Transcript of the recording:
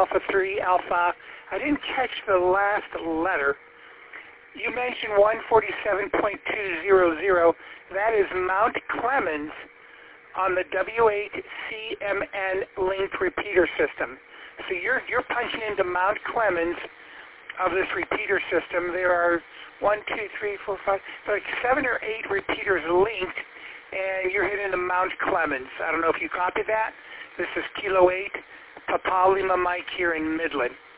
Alpha 3, Alpha. I didn't catch the last letter. You mentioned 147.200. That is Mount Clemens on the W8CMN linked repeater system. So you're punching into Mount Clemens of this repeater system. There are 7 or 8 repeaters linked, and you're hitting the Mount Clemens. I don't know if you copy that. This is Kilo 8, Papa Lima Mike here in Midland.